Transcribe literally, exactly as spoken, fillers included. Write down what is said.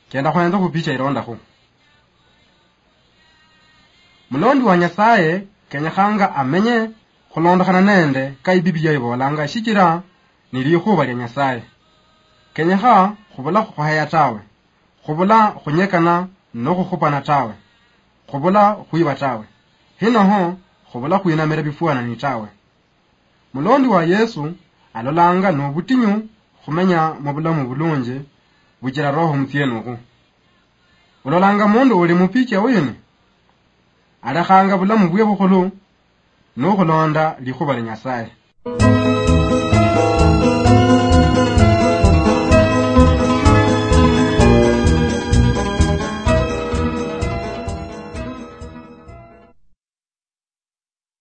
kenda khwenda khupicha ilondakho. Mulondi wa Nyasaye kenyakhanga amenye khulondakhana nende kai Biblia ibolanga shikira nilikhuba lya Nyasaye. Kenyakha khubula khukhaya tawe, khubula khunyekana no khukhupana tawe, khubula khuiba tawe, hinoho khubula khuinamira bifuana ni tawe. Mulondi wa Yesu alolanga no butinyu khumenya mu bulamu bulunje bujira roho mutyenuko. Ulolanga mundu uli mupicha wini alakhanga bulamu bwe bukhulu no khulonda likhuba lya Nyasaye.